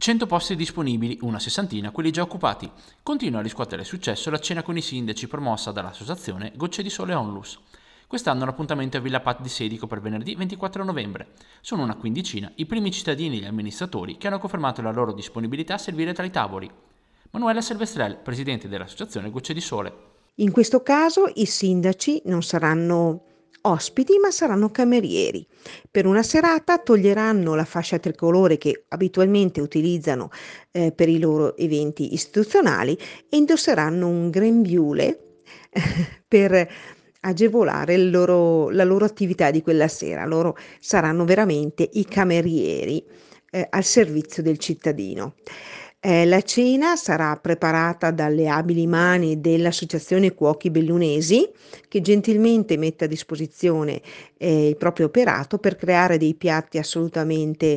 100 posti disponibili, una sessantina quelli già occupati. Continua a riscuotere successo la cena con i sindaci promossa dall'associazione Gocce di Sole Onlus. Quest'anno l'appuntamento è a Villa Pat di Sedico per venerdì 24 novembre. Sono una quindicina i primi cittadini e gli amministratori che hanno confermato la loro disponibilità a servire tra i tavoli. Manuela Silvestrel, presidente dell'associazione Gocce di Sole. In questo caso i sindaci non saranno ospiti, ma saranno camerieri. Per una serata toglieranno la fascia tricolore che abitualmente utilizzano per i loro eventi istituzionali e indosseranno un grembiule per agevolare la loro attività di quella sera. Loro saranno veramente i camerieri al servizio del cittadino. La cena sarà preparata dalle abili mani dell'Associazione Cuochi Bellunesi, che gentilmente mette a disposizione il proprio operato per creare dei piatti assolutamente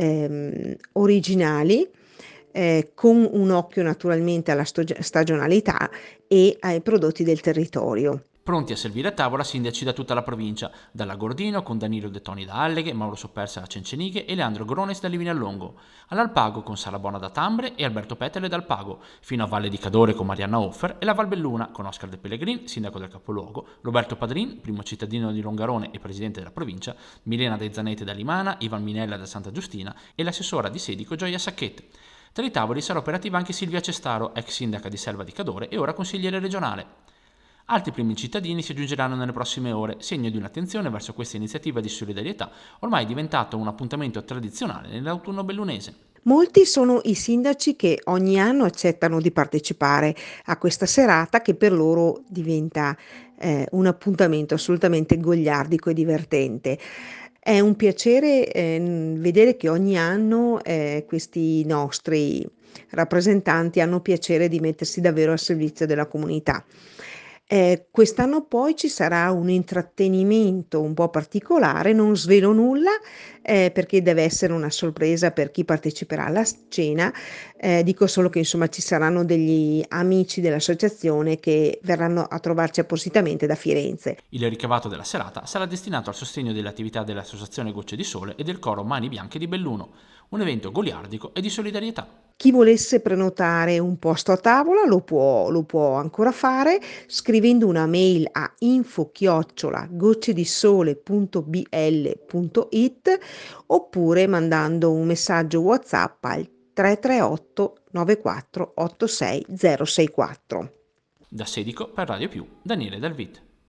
originali, con un occhio naturalmente alla stagionalità e ai prodotti del territorio. Pronti a servire a tavola sindaci da tutta la provincia, dalla Gordino con Danilo De Toni da Alleghe, Mauro Soppersa da Cencenighe e Leandro Grones da Livignallongo, all'Alpago con Sara Bona da Tambre e Alberto Petele dal Pago, fino a Valle di Cadore con Marianna Offer e la Valbelluna con Oscar De Pellegrin, sindaco del capoluogo, Roberto Padrin, primo cittadino di Longarone e presidente della provincia, Milena De Zanete da Limana, Ivan Minella da Santa Giustina e l'assessora di Sedico Gioia Sacchette. Tra i tavoli sarà operativa anche Silvia Cestaro, ex sindaca di Selva di Cadore e ora consigliere regionale. Altri primi cittadini si aggiungeranno nelle prossime ore, segno di un'attenzione verso questa iniziativa di solidarietà, ormai diventato un appuntamento tradizionale nell'autunno bellunese. Molti sono i sindaci che ogni anno accettano di partecipare a questa serata che per loro diventa un appuntamento assolutamente gogliardico e divertente. È un piacere vedere che ogni anno questi nostri rappresentanti hanno piacere di mettersi davvero al servizio della comunità. Quest'anno poi ci sarà un intrattenimento un po' particolare, non svelo nulla, perché deve essere una sorpresa per chi parteciperà alla cena. Dico solo che insomma ci saranno degli amici dell'associazione che verranno a trovarci appositamente da Firenze. Il ricavato della serata sarà destinato al sostegno delle attività dell'Associazione Gocce di Sole e del coro Mani Bianche di Belluno, un evento goliardico e di solidarietà. Chi volesse prenotare un posto a tavola lo può ancora fare scrivendo una mail a info@goccedisole.bl.it oppure mandando un messaggio WhatsApp al 338 94 86 064. Da Sedico per Radio Più, Daniele Dalvit.